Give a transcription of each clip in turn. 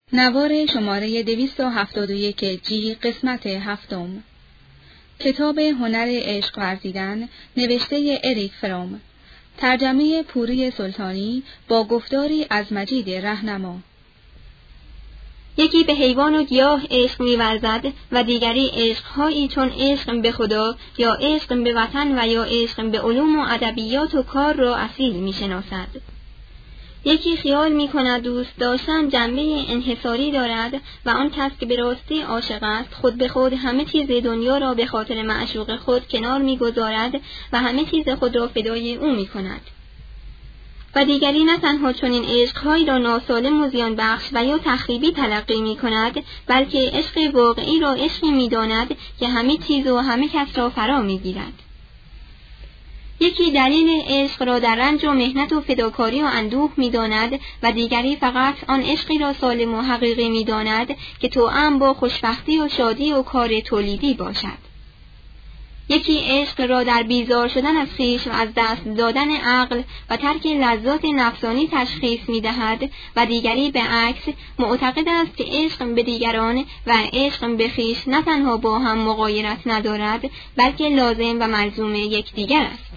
نوار شماره 271 جی قسمت 7. کتاب هنر عشق ورزیدن نوشته اریک فروم. ترجمه پوری سلطانی با گفتاری از مجید رهنما. یکی به حیوان و گیاه عشق می‌ورزد و دیگری عشق‌هایی چون عشق به خدا یا عشق به وطن و یا عشق به علوم و ادبیات و کار را اصیل می‌شناسد. یکی خیال می‌کند دوست داشتن جنبه انحصاری دارد و آن کس که به راستی عاشق است خود به خود همه چیز دنیا را به خاطر معشوق خود کنار می‌گذارد و همه چیز خود را فدای او می‌کند. و دیگری نه تنها چنین عشق‌هایی را ناسالم و زیان بخش و یا تخریبی تلقی می‌کند، بلکه عشق واقعی را عشقی می‌داند که همه چیز و همه کس را فرا می‌گیرد. یکی دلیل عشق را در رنج و محنت و فداکاری و اندوه می‌داند و دیگری فقط آن عشقی را سالم و حقیقی می‌داند که توأم با خوشبختی و شادی و کار تولیدی باشد. یکی عشق را در بیزار شدن از خویش و از دست دادن عقل و ترک لذات نفسانی تشخیص می‌دهد و دیگری به عکس معتقد است که عشق به دیگران و عشق به خویش نه تنها با هم مغایرت ندارد بلکه لازم و ملزوم یکدیگر است.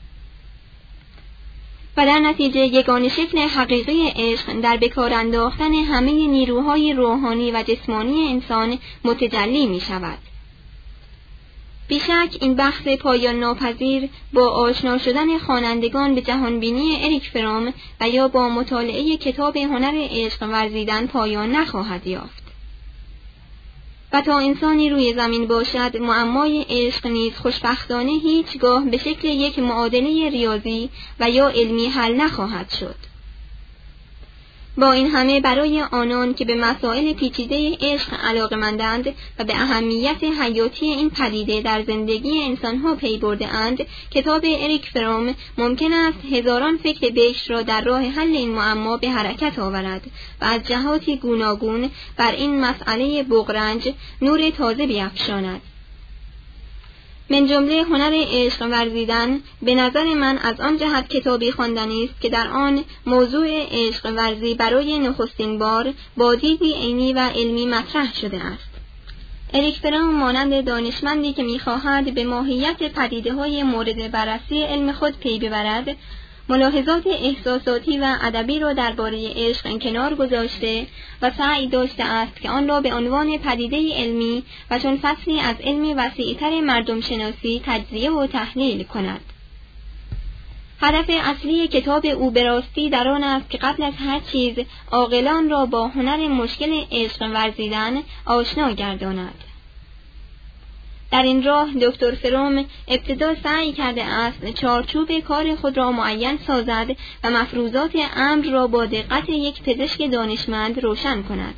و در نتیجه یگانه شکل حقیقی عشق در بکار انداختن همه نیروهای روحانی و جسمانی انسان متجلی می شود. بیشک این بحث پایان ناپذیر با آشنا شدن خوانندگان به جهانبینی اریک فروم و یا با مطالعه کتاب هنر عشق ورزیدن پایان نخواهد یافت. و تا انسانی روی زمین باشد معمای عشق نیز خوشبختانه هیچگاه به شکل یک معادله ریاضی و یا علمی حل نخواهد شد. با این همه برای آنان که به مسائل پیچیده عشق علاقه‌مندند و به اهمیت حیاتی این پدیده در زندگی انسانها پی برده‌اند، کتاب اریک فروم ممکن است هزاران فکر بهشت را در راه حل این معما به حرکت آورد و از جهاتی گوناگون بر این مسئله بغرنج نور تازه بیفشاند. من جمله هنر عشق ورزیدن به نظر من از آن جهت کتابی خواندنی است که در آن موضوع عشق ورزی برای نخستین بار با دیدی عینی و علمی مطرح شده است. اریک فروم مانند دانشمندی که می‌خواهد به ماهیت پدیده‌های مورد بررسی علم خود پی ببرد، ملاحظات احساساتی و ادبی را درباره عشق کنار گذاشته و سعی داشته است که آن را به عنوان پدیده علمی و چون فصلی از علم وسیع‌تر مردم شناسی تجزیه و تحلیل کند. هدف اصلی کتاب او به راستی در آن است که قبل از هر چیز عاقلان را با هنر مشکل عشق ورزیدن آشنا گرداند. در این راه دکتر فروم ابتدا سعی کرده است چارچوب کار خود را معین سازد و مفروضات امر را با دقت یک پزشک دانشمند روشن کند.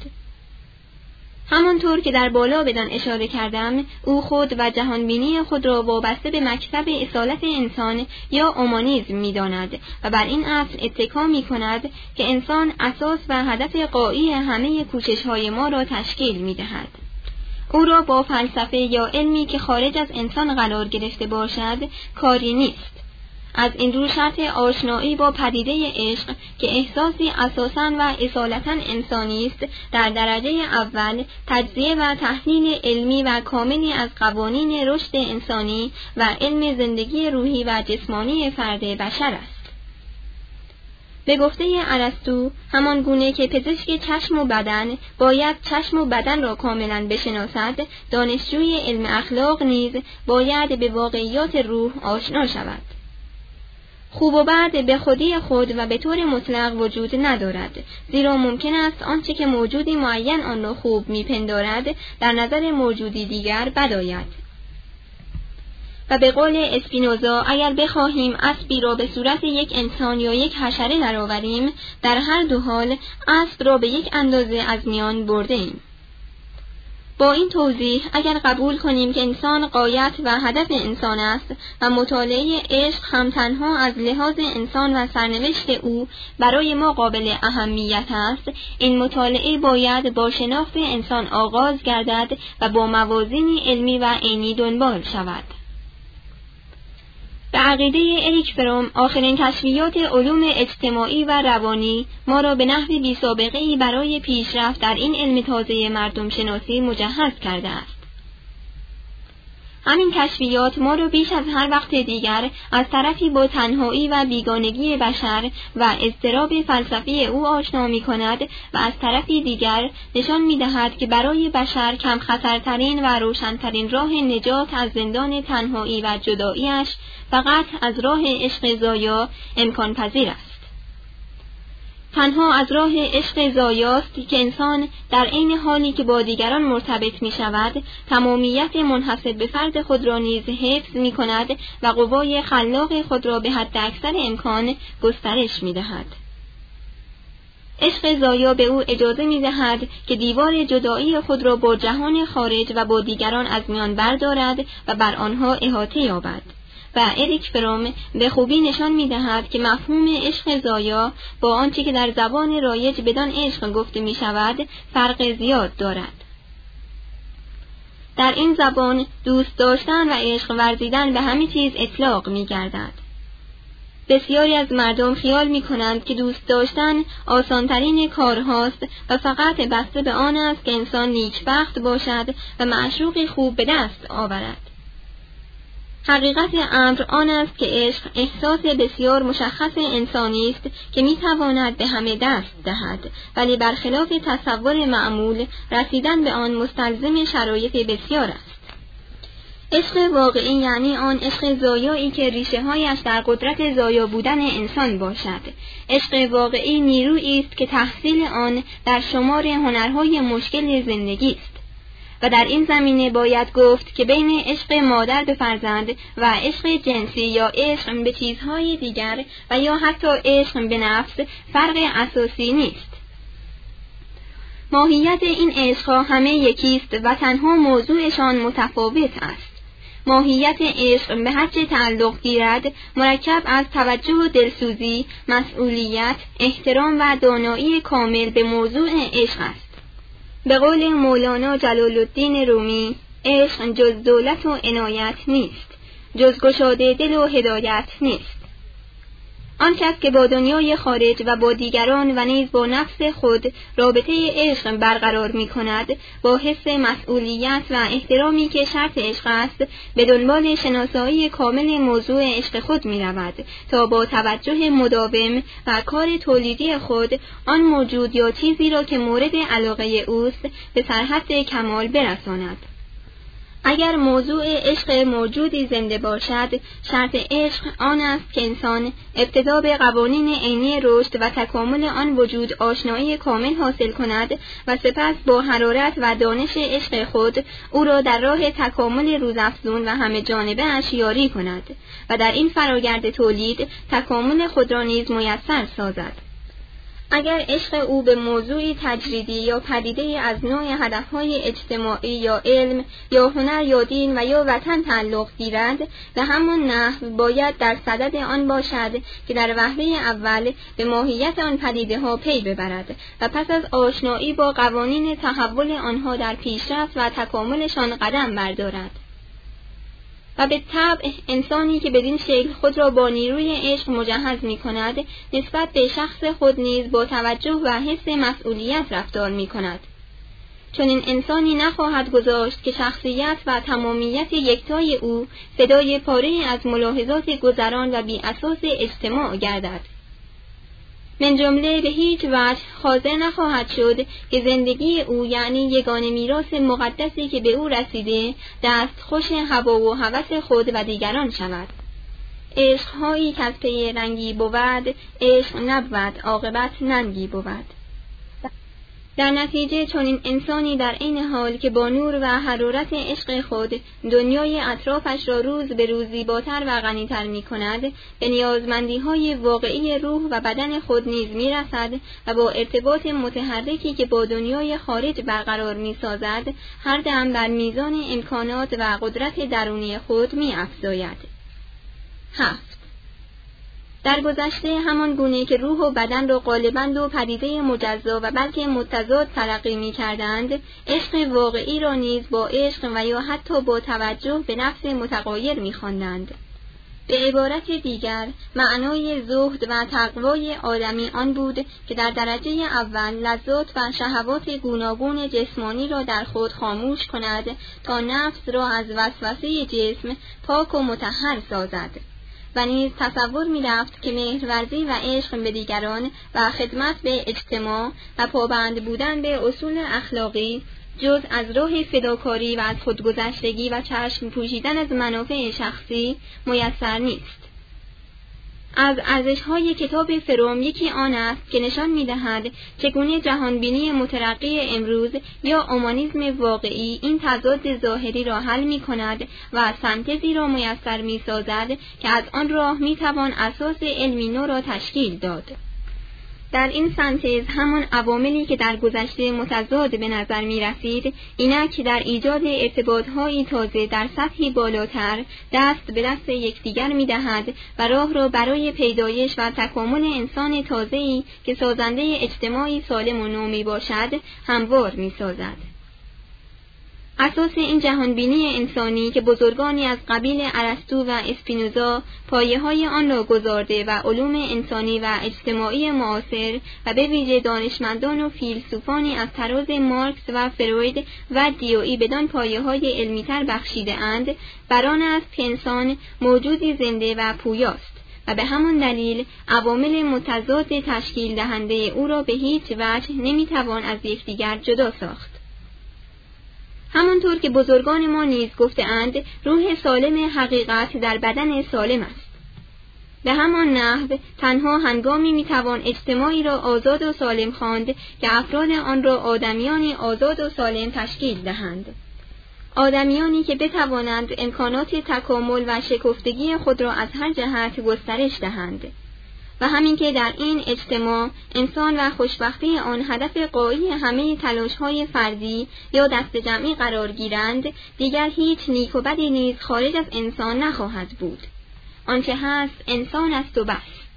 همانطور که در بالا بدان اشاره کردم، او خود و جهانبینی خود را وابسته به مکتب اصالت انسان یا اومانیسم می‌داند و بر این اصل اتکا می‌کند که انسان اساس و هدف غایی همه کوشش‌های ما را تشکیل می‌دهد. او را با فلسفه یا علمی که خارج از انسان قرار گرفته باشد کاری نیست. از این رو شرط آشنایی با پدیده عشق که احساسی اساساً و اصالتاً انسانی است در درجه اول تجزیه و تحلیل علمی و کاملی از قوانین رشد انسانی و علم زندگی روحی و جسمانی فرد بشر است. به گفته ارسطو، همان گونه که پزشک چشم و بدن باید چشم و بدن را کاملا بشناسد، دانشجوی علم اخلاق نیز باید به واقعیات روح آشنا شود. خوب و بد به خودی خود و به طور مطلق وجود ندارد، زیرا ممکن است آنچه که موجودی معین آن را خوب میپندارد در نظر موجودی دیگر بد آید. و به قول اسپینوزا اگر بخواهیم اسبی را به صورت یک انسان یا یک حشره درآوریم، در هر دو حال اسب را به یک اندازه از میان برده ایم. با این توضیح اگر قبول کنیم که انسان غایت و هدف انسان است و مطالعه عشق هم تنها از لحاظ انسان و سرنوشت او برای ما قابل اهمیت است، این مطالعه باید با شناخت انسان آغاز گردد و با موازینی علمی و عینی دنبال شود. به عقیده اریک فروم، آخرین کشفیات علوم اجتماعی و روانی ما را به نحو بی‌سابقه‌ای برای پیشرفت در این علم تازه مردم شناسی مجهز کرده است. همین کشفیات ما را بیش از هر وقت دیگر از طرفی با تنهایی و بیگانگی بشر و اضطراب فلسفی او آشنا می‌کند و از طرفی دیگر نشان می‌دهد که برای بشر کم خطرترین و روشن‌ترین راه نجات از زندان تنهایی و جدایی‌اش فقط از راه عشق زایا امکان پذیر است. تنها از راه عشق زایاست که انسان در عین حالی که با دیگران مرتبط می شود، تمامیت منحصر به فرد خود را نیز حفظ می کند و قوای خلاق خود را به حد اکثر امکان گسترش می دهد. عشق زایا به او اجازه می دهد که دیوار جدایی خود را با جهان خارج و با دیگران از میان بردارد و بر آنها احاطه یابد. و اریک فروم به خوبی نشان می‌دهد که مفهوم عشق زایا با آنچه که در زبان رایج بدان عشق گفته می‌شود فرق زیاد دارد. در این زبان دوست داشتن و عشق ورزیدن به همه چیز اطلاق می‌گردد. بسیاری از مردم خیال می‌کنند که دوست داشتن آسان‌ترین کارهاست و فقط بسته به آن است که انسان نیکبخت باشد و معشوقی خوب به دست آورد. حقیقت امر آن است که عشق احساس بسیار مشخص انسانی است که میتواند به همه دست دهد، ولی برخلاف تصور معمول رسیدن به آن مستلزم شرایط بسیار است. عشق واقعی یعنی آن عشق زایایی که ریشه‌هایش در قدرت زایا بودن انسان باشد. عشق واقعی نیرویی است که تحصیل آن در شمار هنرهای مشکل زندگی است. و در این زمینه باید گفت که بین عشق مادر به فرزند و عشق جنسی یا عشق به چیزهای دیگر و یا حتی عشق به نفس فرق اساسی نیست. ماهیت این عشق‌ها همه یکیست و تنها موضوعشان متفاوت است. ماهیت عشق به هر چه تعلق گیرد مرکب از توجه و دلسوزی، مسئولیت، احترام و دانایی کامل به موضوع عشق است. به قول مولانا جلال الدین رومی، عشق جز دولت و عنایت نیست، جز گشاده دل و هدایت نیست. آن کس که با دنیای خارج و با دیگران و نیز با نفس خود رابطه عشق برقرار می کند، با حس مسئولیت و احترامی که شرط عشق است، به دنبال شناسایی کامل موضوع عشق خود می رود تا با توجه مداوم و کار تولیدی خود آن موجود یا چیزی را که مورد علاقه اوست به سرحد کمال برساند. اگر موضوع عشق موجودی زنده باشد، شرط عشق آن است که انسان ابتدا به قوانین عینی رشد و تکامل آن وجود آشنایی کامل حاصل کند و سپس با حرارت و دانش عشق خود او را در راه تکامل روزافزون و همه جانبه اش یاری کند و در این فراگرد تولید تکامل خود را نیز میسر سازد. اگر عشق او به موضوعی تجریدی یا پدیده از نوع هدفهای اجتماعی یا علم یا هنر یا دین و یا وطن تعلق گیرد، به همان نحو باید در صدد آن باشد که در وهله اول به ماهیت آن پدیده ها پی ببرد و پس از آشنایی با قوانین تحول آنها در پیشرفت و تکاملشان قدم بردارد. و به طبع انسانی که بدین شکل خود را با نیروی عشق مجهز می کند، نسبت به شخص خود نیز با توجه و حس مسئولیت رفتار می کند. چون این انسانی نخواهد گذاشت که شخصیت و تمامیت یکتای او فدای پاره از ملاحظات گذران و بی اساس اجتماع گردد. من جمله به هیچ وجه حاضر نخواهد شد که زندگی او یعنی یگانه میراث مقدسی که به او رسیده دستخوش هوا و هوس خود و دیگران شود. عشق‌هایی که از پی رنگی بود، عشق نبود، عاقبت ننگی بود. در نتیجه چون این انسانی در عین حال که با نور و حرارت عشق خود دنیای اطرافش را روز به روز زیباتر و غنی‌تر می کند، به نیازمندی‌های واقعی روح و بدن خود نیز می رسد و با ارتباط متحرکی که با دنیای خارج برقرار می سازد، هر دم بر میزان امکانات و قدرت درونی خود می افزاید. 7. در گذشته همان گونه که روح و بدن را غالباً دو پدیده مجزا و بلکه متضاد تلقی می‌کردند، عشق واقعی را نیز با عشق و یا حتی با توجه به نفس متغایر می‌خواندند. به عبارت دیگر معنای زهد و تقوای آدمی آن بود که در درجه اول لذات و شهوات گوناگون جسمانی را در خود خاموش کند تا نفس را از وسوسه جسم پاک و مطهر سازد و نیز تصور می‌رفت که مهرورزی و عشق به دیگران و خدمت به اجتماع و پابند بودن به اصول اخلاقی جز از راه فداکاری و از خودگذشتگی و چشم پوشیدن از منافع شخصی میسر نیست. از ارزش‌های کتاب فروم یکی آن است که نشان می‌دهد چگونه جهانبینی مترقی امروز یا اومانیسم واقعی این تضاد ظاهری را حل می‌کند و سنتزی را میسر می‌سازد که از آن راه می‌توان اساس علمی نو را تشکیل داد. در این سنتز همان عواملی که در گذشته متضاد به نظر می رسید، اینک در ایجاد ارتباط‌های تازه در سطحی بالاتر دست به دست یکدیگر می دهد و راه را برای پیدایش و تکامل انسان تازه‌ای که سازنده اجتماعی سالم و نو می باشد هموار می سازد. اساس این جهانبینی انسانی که بزرگانی از قبیل ارسطو و اسپینوزا پایه‌های آن را گذارده و علوم انسانی و اجتماعی معاصر و به ویژه دانشمندان و فیلسوفانی از طراز مارکس و فروید و دیوئی بدان پایه‌های علمی‌تر بخشیده اند، بر آن است که انسان موجودی زنده و پویاست و به همان دلیل عوامل متضاد تشکیل دهنده او را به هیچ وجه نمی‌توان از یکدیگر جدا ساخت. همانطور که بزرگان ما نیز گفته‌اند روح سالم حقیقت در بدن سالم است. به همان نحو تنها هنگامی میتوان اجتماعی را آزاد و سالم خواند که افراد آن را آدمیانی آزاد و سالم تشکیل دهند. آدمیانی که بتوانند امکانات تکامل و شکفتگی خود را از هر جهت گسترش دهند. و همین که در این اجتماع انسان و خوشبختی آن هدف غایی همه تلاش‌های فردی یا دست جمعی قرار گیرند، دیگر هیچ نیک و بدی نیز خارج از انسان نخواهد بود. آنچه هست انسان است و بس.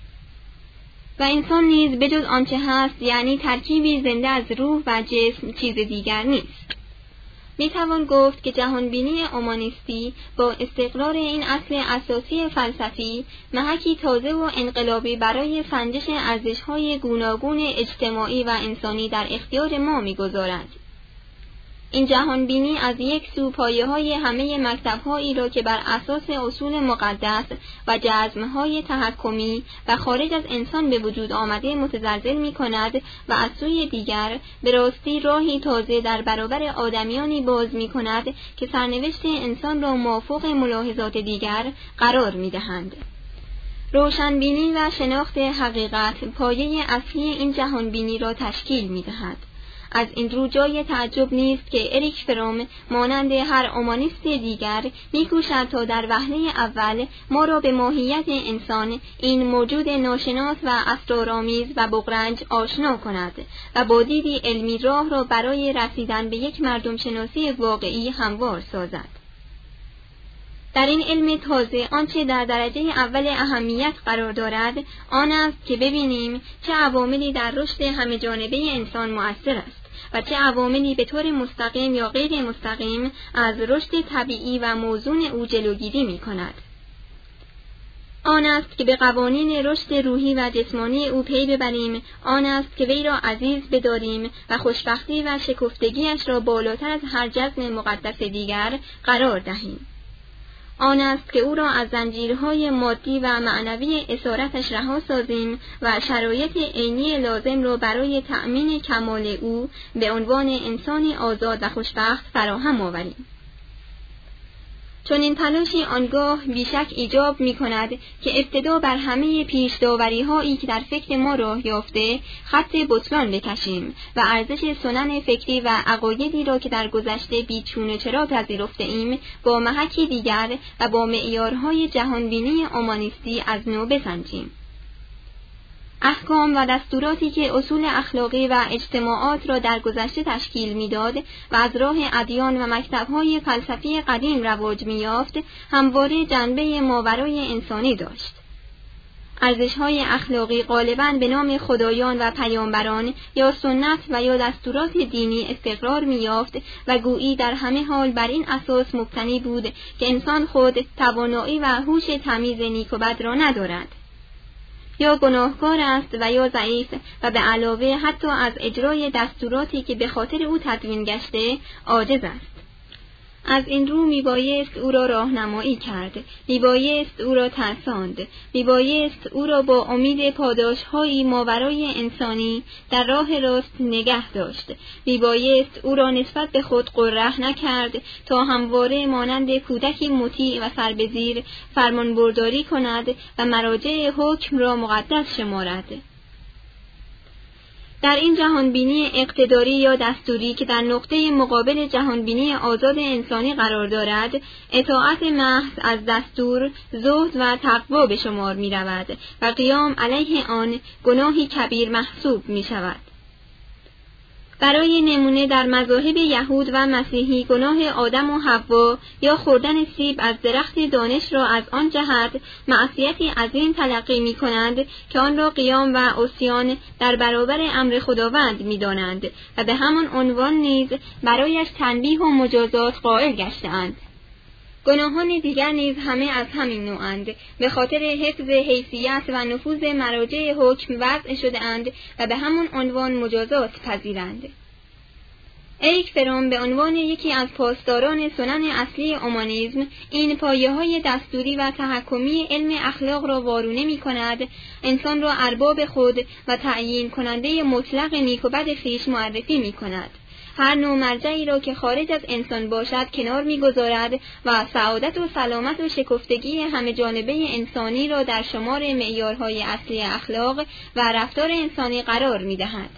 و انسان نیز بجز آنچه هست یعنی ترکیبی زنده از روح و جسم چیز دیگر نیست. میتوان گفت که جهانبینی اومانیستی با استقرار این اصل اساسی فلسفی محکی تازه و انقلابی برای سنجش ارزش‌های گوناگون اجتماعی و انسانی در اختیار ما می‌گذارد. این جهانبینی از یک سو پایه‌های همه مکتب‌هایی را که بر اساس اصول مقدس و جزم‌های تحکمی و خارج از انسان به وجود آمده متزلزل می‌کند و از سوی دیگر به راستی راهی تازه در برابر آدمیانی باز می‌کند که سرنوشت انسان را مافوق ملاحظات دیگر قرار می‌دهند. روشنبینی و شناخت حقیقت پایه اصلی این جهانبینی را تشکیل می‌دهد. از این رو جای تعجب نیست که اریک فروم مانند هر اومانیست دیگر می‌کوشد تا در وهله اول ما را به ماهیت انسان، این موجود ناشناس و اسرارآمیز و بغرنج آشنا کند و با دیدی علمی راه را برای رسیدن به یک مردم شناسی واقعی هموار سازد. در این علم تازه آنچه در درجه اول اهمیت قرار دارد آن است که ببینیم چه عواملی در رشد همه جانبه انسان مؤثر است و چه عواملی به طور مستقیم یا غیر مستقیم از رشد طبیعی و موزون او جلوگیری می‌کند. آن است که به قوانین رشد روحی و جسمانی او پی ببریم، آن است که وی را عزیز بداریم و خوشبختی و شکفتگیش را بالاتر از هر جزم مقدس دیگر قرار دهیم. آن است که او را از زنجیرهای مادی و معنوی اسارتش رها سازیم و شرایط عینی لازم را برای تأمین کمال او به عنوان انسانی آزاد و خوشبخت فراهم آوریم. چون این تلاشی آنگاه بیشک ایجاب می کند که ابتدا بر همه پیش داوری هایی که در فکر ما راه یافته خط بطلان بکشیم و ارزش سنن فکری و عقایدی را که در گذشته بیچون و چرا پذیرفته ایم با محکی دیگر و با معیارهای جهانبینی اومانیستی از نو بسنجیم. احکام و دستوراتی که اصول اخلاقی و اجتماعات را در گذشته تشکیل می‌داد و از راه ادیان و مکتب‌های فلسفی قدیم رواج می‌یافت، همواره جنبه ماورای انسانی داشت. ارزش‌های اخلاقی غالباً به نام خدایان و پیامبران یا سنت و یا دستورات دینی استقرار می‌یافت و گویی در همه حال بر این اساس مبتنی بود که انسان خود توانایی و هوش تمیز نیک و بد را ندارد، یا گناهکار است و یا ضعیف و به علاوه حتی از اجرای دستوراتی که به خاطر او تدوین گشته عاجز است. از این رو میبایست او را راهنمایی کرد، میبایست او را ترساند، میبایست او را با امید پاداش‌هایی ماورای انسانی در راه راست نگه داشت، میبایست او را نسبت به خود قرح نکرد تا همواره مانند کودکی مطیع و سربزیر فرمانبرداری کند و مراجع حکم را مقدس شمارد. در این جهانبینی اقتداری یا دستوری که در نقطه مقابل جهانبینی آزاد انسانی قرار دارد، اطاعت محض از دستور زهد و تقوا به شمار می رود و قیام علیه آن گناهی کبیر محسوب می شود. برای نمونه در مذاهب یهود و مسیحی گناه آدم و حوا یا خوردن سیب از درخت دانش را از آن جهت معصیتی عظیم تلقی می کنند که آن را قیام و عصیان در برابر امر خداوند می دانند و به همان عنوان نیز برایش تنبیه و مجازات قائل گشته‌اند. گناهان دیگر نیز همه از همین نوعند، به خاطر حفظ حیثیت و نفوذ مراجع حکم وضع شده اند و به همان عنوان مجازات پذیرند. اریک فروم به عنوان یکی از پاسداران سنن اصلی اومانیسم این پایه‌های دستوری و تحکمی علم اخلاق را وارونه می‌کند، انسان را ارباب خود و تعیین کننده مطلق نیک و بد خویش معرفی می‌کند. هر نوع مرجعی را که خارج از انسان باشد کنار می‌گذارد و سعادت و سلامت و شکفتگی همه جانبه انسانی را در شمار معیارهای اصلی اخلاق و رفتار انسانی قرار می‌دهد.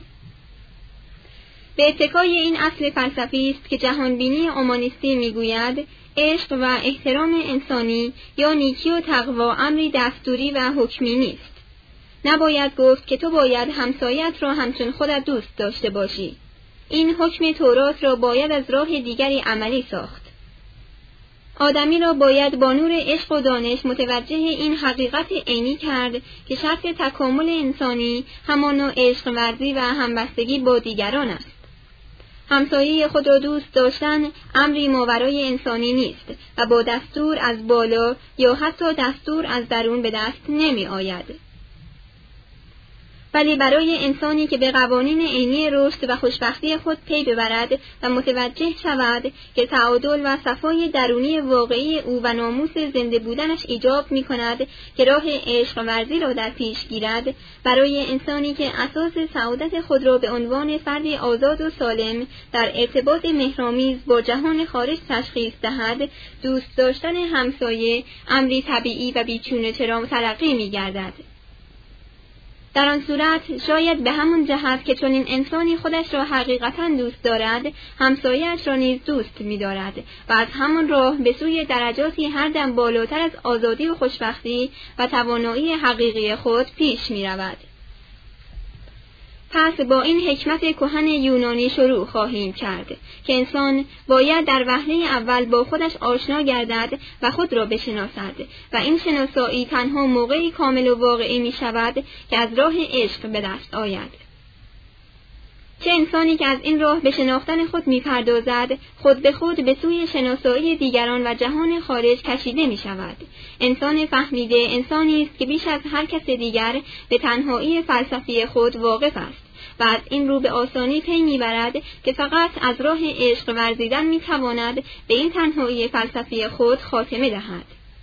به اتکای این اصل فلسفی است که جهانبینی اومانیستی می‌گوید عشق و احترام انسانی یا نیکی و تقوا امری دستوری و حکمی نیست. نباید گفت که تو باید همسایت را همچون خودت دوست داشته باشی. این حکم تورات را باید از راه دیگری عملی ساخت. آدمی را باید با نور عشق و دانش متوجه این حقیقت عینی کرد که شرط تکامل انسانی همان نوع عشق ورزی و همبستگی با دیگران است. همسایه خود را دوست داشتن امری ماورای انسانی نیست و با دستور از بالا یا حتی دستور از درون به دست نمی آید. ولی برای انسانی که به قوانین عینی رشد و خوشبختی خود پی ببرد و متوجه شود که تعادل و صفای درونی واقعی او و ناموس زنده بودنش ایجاب می کند که راه عشق ورزی را در پیش گیرد، برای انسانی که اساس سعادت خود را به عنوان فردی آزاد و سالم در ارتباط مهرآمیز با جهان خارج تشخیص دهد، دوست داشتن همسایه امری طبیعی و بیچون چرا تلقی می گردد. در آن صورت شاید به همون جهت که چون این انسانی خودش را حقیقتاً دوست دارد، همسایه‌اش را نیز دوست می‌دارد و از همان راه به سوی درجاتی هر دم بالاتر از آزادی و خوشبختی و توانایی حقیقی خود پیش می‌رود. پس با این حکمت کهن یونانی شروع خواهیم کرد که انسان باید در وهله اول با خودش آشنا گردد و خود را بشناسد و این شناسایی تنها موقعی کامل و واقعی می شود که از راه عشق به دست آید. چه انسانی که از این راه به شناختن خود می پردازد، خود به خود به سوی شناسایی دیگران و جهان خارج کشیده می شود. انسان فهمیده انسانی است که بیش از هر کس دیگر به تنهایی فلسفی خود واقف است و از این رو به آسانی پی میبرد که فقط از راه عشق ورزیدن می تواند به این تنهایی فلسفی خود خاتمه دهد.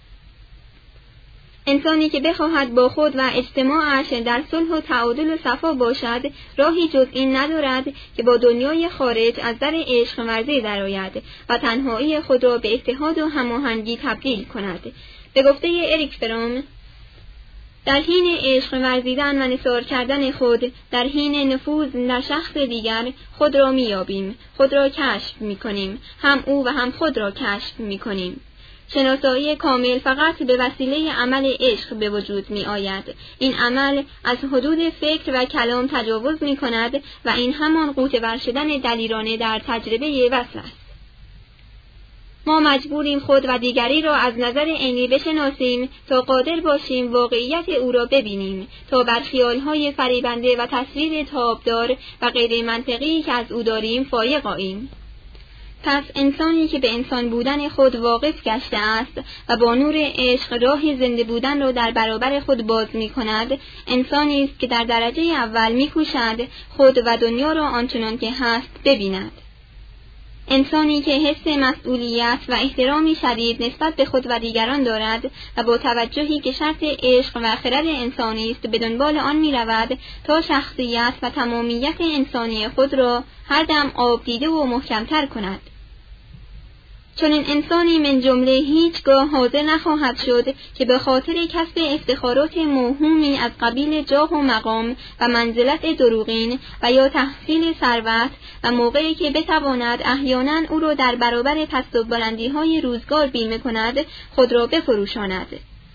انسانی که بخواهد با خود و اجتماعش در صلح و تعادل و صفا باشد، راهی جز این ندارد که با دنیای خارج از در عشق ورزی درآید و تنهایی خود را به اتحاد و هماهنگی تبدیل کند. به گفته اریک فروم، در حین عشق ورزیدن و نثار کردن خود، در حین نفوذ در شخص دیگر، خود را می‌یابیم، خود را کشف می‌کنیم، هم او و هم خود را کشف می‌کنیم. شناسایی کامل فقط به وسیله عمل عشق به وجود می آید. این عمل از حدود فکر و کلام تجاوز می کند و این همان غوطه ور شدن دلیرانه در تجربه وصل است. ما مجبوریم خود و دیگری را از نظر عینی بشناسیم تا قادر باشیم واقعیت او را ببینیم، تا بر خیال‌های فریبنده و تصویر تابدار و غیر منطقی که از او داریم فایق آییم. پس انسانی که به انسان بودن خود واقف گشته است و با نور عشق راه زنده بودن را در برابر خود باز می کند، انسانی است که در درجه اول می کوشد خود و دنیا را آنچنان که هست ببیند. انسانی که حس مسئولیت و احترامی شدید نسبت به خود و دیگران دارد و با توجهی که شرط عشق و خرد انسانی است به دنبال آن می رود تا شخصیت و تمامیت انسانی خود را هر دم آب دیده و محکمتر کند. چون این انسانی من جمله هیچگاه حاضر نخواهد شد که به خاطر کسب افتخارات موهومی از قبیل جاه و مقام و منزلت دروغین و یا تحصیل ثروت و موقعی که بتواند احیانا او را در برابر پست و بلندی‌های روزگار بیمه کند خود را بفروشاند.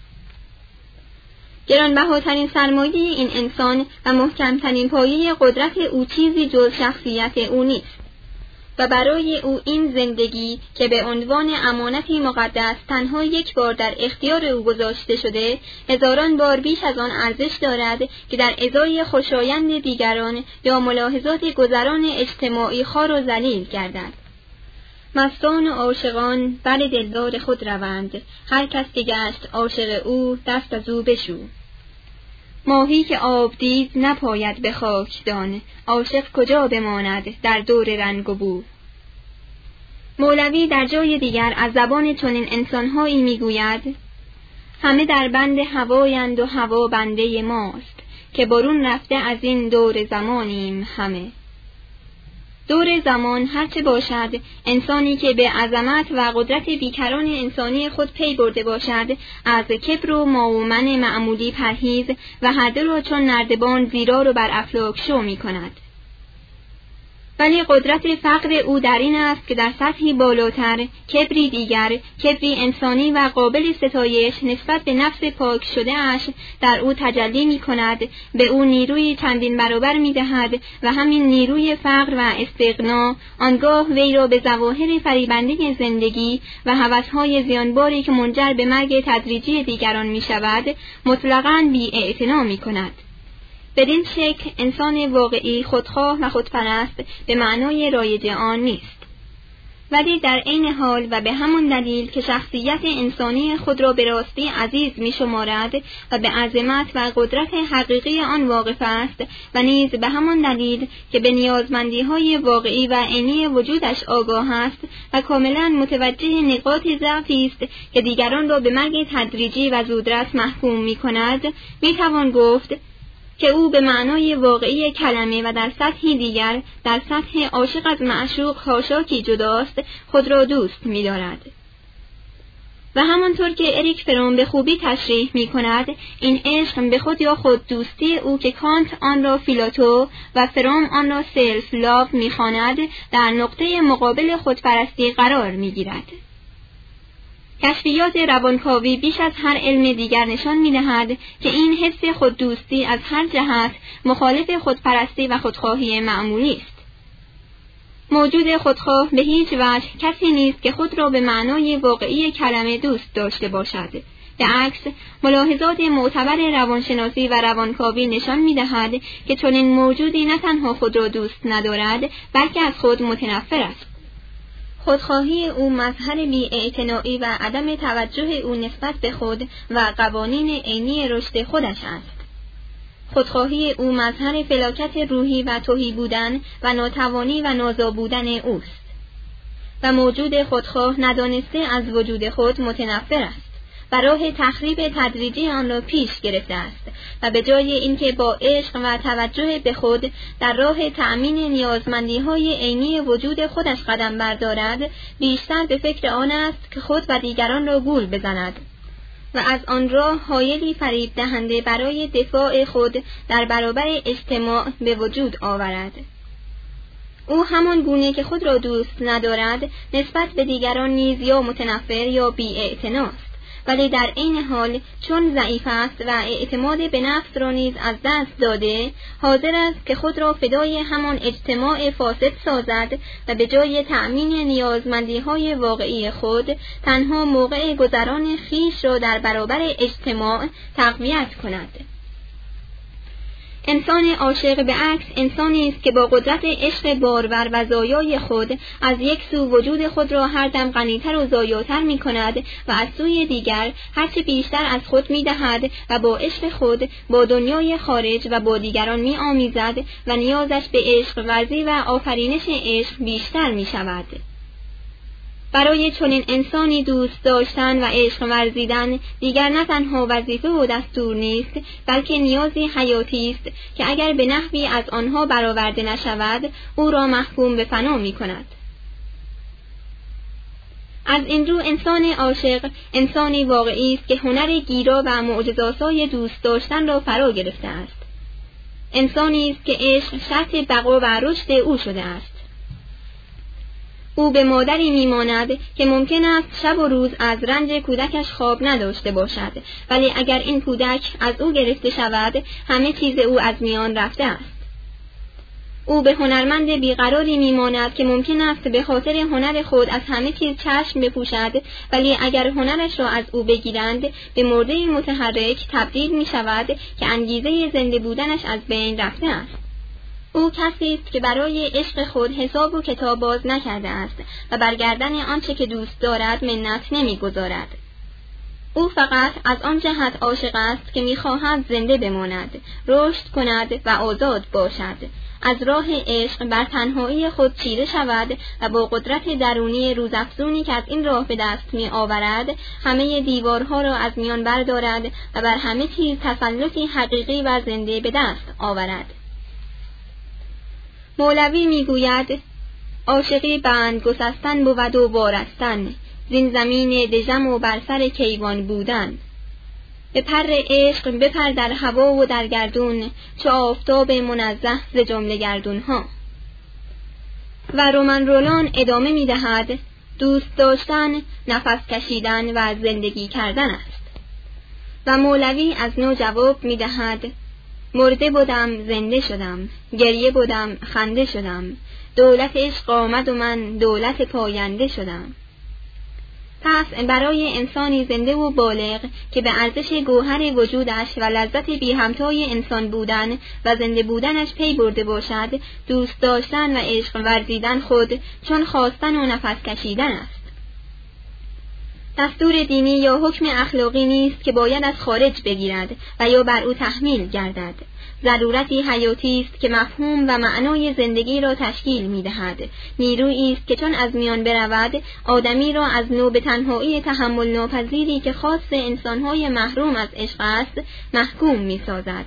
گرانبهاترین سرمایه این انسان و محکمترین پایه قدرت او چیزی جز شخصیت او نیست و برای او این زندگی که به عنوان امانتی مقدس تنها یک بار در اختیار او گذاشته شده، هزاران بار بیش از آن ارزش دارد که در ازای خوشایند دیگران یا ملاحظات گذران اجتماعی خوار و ذلیل گردد. مستان و عاشقان بر دلدار خود روند، هر کس که گشت عاشق او دست از او بشو. ماهی که آب دید نپاید به خاکدان، عاشق کجا بماند در دور رنگ و بو. مولوی در جای دیگر از زبان چنین انسان‌هایی می‌گوید: همه در بند هوایند و هوا بنده ماست، که برون رفته از این دور زمانیم همه. دور زمان هرچه باشد، انسانی که به عظمت و قدرت بیکران انسانی خود پی برده باشد، از کبر و معومن معمولی پرهیز و هر دو را چون نردبان زیرا رو بر افلاک شو می کند. ولی قدرت فقر او در این است که در سطحی بالاتر، کبری دیگر، کبری انسانی و قابل ستایش نسبت به نفس پاک شده اش در او تجلی می کند، به او نیروی چندین برابر می دهد و همین نیروی فقر و استغنا آنگاه وی را به ظواهر فریبنده زندگی و هوس‌های زیانباری که منجر به مرگ تدریجی دیگران می شود مطلقاً بی‌اعتنا می کند. بدین شکل انسان واقعی خودخواه و خودپرست به معنای رایج آن نیست، ولی در عین حال و به همان دلیل که شخصیت انسانی خود را به راستی عزیز می شمارد و به عظمت و قدرت حقیقی آن واقف است و نیز به همان دلیل که به نیازمندی‌های واقعی و عینی وجودش آگاه است و کاملا متوجه نقاط ضعفی است که دیگران را به مرگ تدریجی و زودرس محکوم می کند، می توان گفت که او به معنای واقعی کلمه و در سطحی دیگر، در سطح عاشق از معشوق خاشاکی جداست، خود را دوست می دارد. و همانطور که اریک فروم به خوبی تشریح می کند، این عشق به خود یا خود دوستی او که کانت آن را فیلاتو و فروم آن را سلف لاو می خواند، در نقطه مقابل خودپرستی قرار می گیرد. کشفیات روانکاوی بیش از هر علم دیگر نشان می‌دهد که این حس خوددوستی از هر جهت مخالف خودپرستی و خودخواهی معمولی است. موجود خودخواه به هیچ وجه کسی نیست که خود را به معنای واقعی کلمه دوست داشته باشد. به عکس، ملاحظات معتبر روانشناسی و روانکاوی نشان می‌دهد که چنین موجودی نه تنها خود را دوست ندارد، بلکه از خود متنفر است. خودخواهی او مظهر بی‌اعتنایی و عدم توجه او نسبت به خود و قوانین عینی رشد خودش است. خودخواهی او مظهر فلاکت روحی و تهی بودن و ناتوانی و نازا بودن اوست. و موجود خودخواه ندانسته از وجود خود متنفر است و راه تخریب تدریجی آن را پیش گرفته است و به جای اینکه با عشق و توجه به خود در راه تأمین نیازمندی‌های عینی وجود خودش قدم بردارد، بیشتر به فکر آن است که خود و دیگران را گول بزند و از آن راه حایلی فریب دهنده برای دفاع خود در برابر اجتماع به وجود آورد. او همان گونه که خود را دوست ندارد، نسبت به دیگران نیز یا متنفر یا بی‌اعتناست ولی در عین حال چون ضعیف است و اعتماد به نفس را نیز از دست داده، حاضر است که خود را فدای همان اجتماع فاسد سازد و به جای تأمین نیازمندی‌های واقعی خود تنها موقع گذران خویش را در برابر اجتماع تقویت کند. انسان عاشق به عکس انسانی است که با قدرت عشق بارور و زایای خود از یک سو وجود خود را هر دم غنی‌تر و زایاتر می کند و از سوی دیگر هرچه بیشتر از خود می دهد و با عشق خود با دنیای خارج و با دیگران می آمیزد و نیازش به عشق ورزی و آفرینش عشق بیشتر می شود. برای چنین انسانی دوست داشتن و عشق ورزیدن دیگر نه تنها وظیفه و دستور نیست، بلکه نیازی حیاتی است که اگر به نحوی از آنها برآورده نشود او را محکوم به فنا می کند. از این رو انسان عاشق انسانی واقعی است که هنر گیرا و معجزه‌آسای دوست داشتن را فرا گرفته است. انسانی است که عشق شرط بقا و رشد او شده است. او به مادری میماند که ممکن است شب و روز از رنج کودکش خواب نداشته باشد، ولی اگر این کودک از او گرفته شود همه چیز او از میان رفته است. او به هنرمند بیقراری میماند که ممکن است به خاطر هنر خود از همه چیز چشم بپوشد، ولی اگر هنرش را از او بگیرند به مرده متحرک تبدیل می شود که انگیزه زنده بودنش از بین رفته است. او کسی است که برای عشق خود حساب و کتاب باز نکرده است و بر گردن آنچه که دوست دارد منت نمیگذارد. او فقط از آن جهت عاشق است که می‌خواهد زنده بماند، رشد کند و آزاد باشد، از راه عشق بر تنهایی خود چیره شود و با قدرت درونی روزافزونی که از این راه به دست می‌آورد همه دیوارها را از میان بردارد و بر همه چیز تسلطی حقیقی و زنده به دست آورد. مولوی میگوید عاشقی بند گسستن بود و وارستن، زین زمین دژم و بر سر کیوان بودن. به پر عشق بپر در هوا و در گردون، چو آفتاب منزه ز جمله گردونها. و رومن رولان ادامه میدهد دوست داشتن نفس کشیدن و زندگی کردن است. و مولوی از نو جواب میدهد مرده بودم زنده شدم، گریه بودم خنده شدم، دولت عشق آمد و من دولت پاینده شدم. پس برای انسانی زنده و بالغ که به ارزش گوهر وجودش و لذت بی همتای انسان بودن و زنده بودنش پی برده باشد، دوست داشتن و عشق ورزیدن خود چون خواستن و نفس کشیدن است. دستور دینی یا حکم اخلاقی نیست که باید از خارج بگیرد و یا بر او تحمیل گردد. ضرورتی حیاتی است که مفهوم و معنای زندگی را تشکیل می‌دهد. نیرویی است که چون از میان برود آدمی را از نو به تنهایی تحمل ناپذیری که خاص انسان‌های محروم از عشق است محکوم می‌سازد.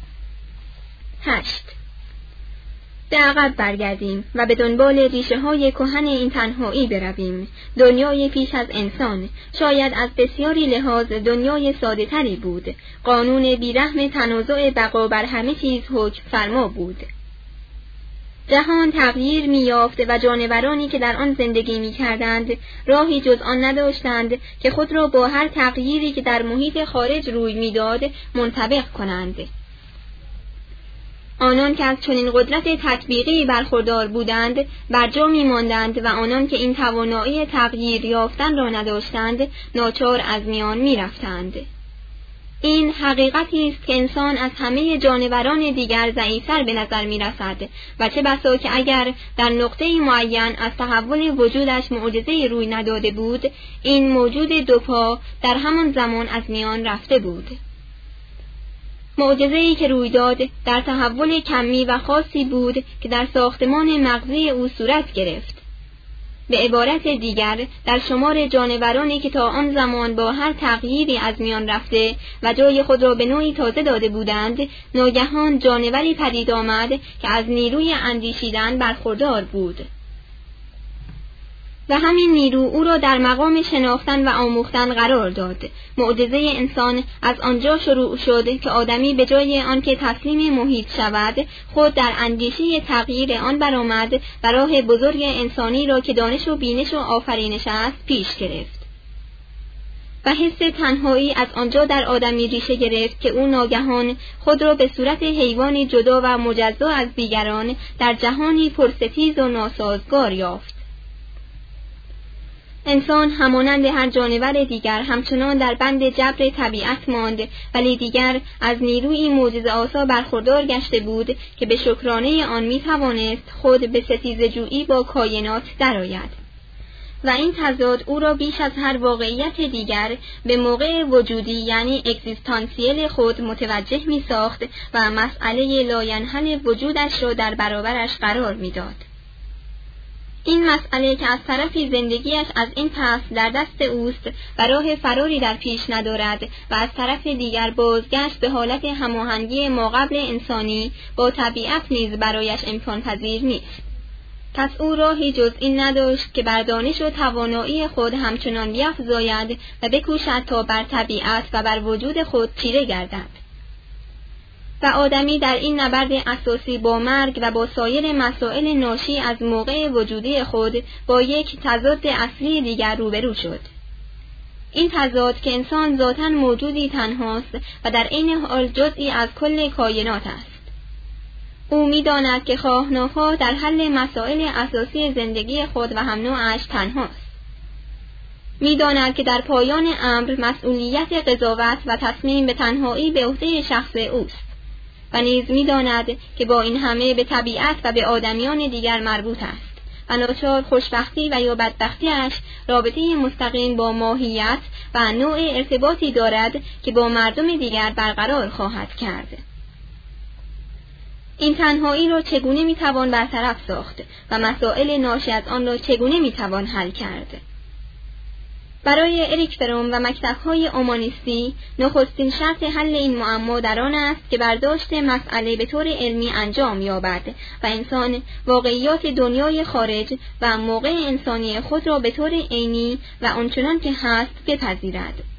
8. به عقب برگردیم و به دنبال ریشه‌های کهن این تنهایی برویم. دنیای پیش از انسان شاید از بسیاری لحاظ دنیای ساده‌تری بود. قانون بیرحم تنازع بقا بر همه چیز حکم فرما بود. جهان تغییر می‌یافت و جانورانی که در آن زندگی می‌کردند راهی جز آن نداشتند که خود را با هر تغییری که در محیط خارج روی می‌داد منطبق کنند. آنان که از چنین قدرت تطبیقی برخوردار بودند بر جا می‌ماندند و آنان که این توانایی تغییر یافتن را نداشتند ناچار از میان می‌رفتند. این حقیقتی است که انسان از همه جانوران دیگر ضعیف‌تر به نظر می‌رسد و چه بسا که اگر در نقطه‌ای معین از تحول وجودش معجزه‌ای روی نداده بود، این موجود دوپا در همان زمان از میان رفته بود. معجزه‌ای که روی داد در تحول کمی و خاصی بود که در ساختمان مغزی او صورت گرفت. به عبارت دیگر در شمار جانورانی که تا آن زمان با هر تغییری از میان رفته و جای خود را به نوعی تازه داده بودند، ناگهان جانوری پدید آمد که از نیروی اندیشیدن برخوردار بود. و همین نیرو او را در مقام شناختن و آموختن قرار داد. معجزه انسان از آنجا شروع شد که آدمی به جای آنکه تسلیم محیط شود، خود در اندیشه تغییر آن برآمد و راه بزرگ انسانی را که دانش و بینش و آفرینش است پیش گرفت. و حس تنهایی از آنجا در آدمی ریشه گرفت که او ناگهان خود را به صورت حیوانی جدا و مجزا از دیگران در جهانی پرستیز و ناسازگار یافت. انسان همانند هر جانور دیگر همچنان در بند جبر طبیعت ماند، ولی دیگر از نیروی معجزه‌آسا برخوردار گشته بود که به شکرانه آن می‌توانست خود به ستیزه‌جویی با کائنات درآید. و این تضاد او را بیش از هر واقعیت دیگر به موقع وجودی یعنی اگزیستانسیل خود متوجه می‌ساخت و مسئله لاینحل وجودش را در برابرش قرار می‌داد. این مسئله که از طرفی زندگیش از این پس در دست اوست و راه فراری در پیش ندارد و از طرف دیگر بازگشت به حالت هماهنگی ماقبل انسانی با طبیعت نیز برایش امکان پذیر نیست. پس او راهی جز این نداشت که بر دانش و توانایی خود همچنان بیفزاید و بکوشد تا بر طبیعت و بر وجود خود چیره گردد. و آدمی در این نبرد اساسی با مرگ و با سایر مسائل ناشی از موقع وجودی خود با یک تضاد اصلی دیگر روبرو شد. این تضاد که انسان ذاتاً موجودی تنهاست و در عین حال جزئی از کل کائنات است. او می‌داند که خواه ناخواه در حل مسائل اساسی زندگی خود و هم نوعش تنهاست. می‌داند که در پایان امر مسئولیت قضاوت و تصمیم به تنهایی به عهده شخص اوست و نیز می‌داند که با این همه به طبیعت و به آدمیان دیگر مربوط است و ناچار خوشبختی و یا بدبختی‌اش رابطه مستقیم با ماهیت و نوع ارتباطی دارد که با مردم دیگر برقرار خواهد کرد. این تنهایی را چگونه میتوان برطرف ساخت و مسائل ناشی از آن را چگونه میتوان حل کرد؟ برای اریک فروم و مکتب‌های اومانیستی نخستین شرط حل این معما در آن است که برداشت مسئله به طور علمی انجام یابد و انسان واقعیات دنیای خارج و موقع انسانی خود را به طور عینی و آنچنان که هست بپذیرد.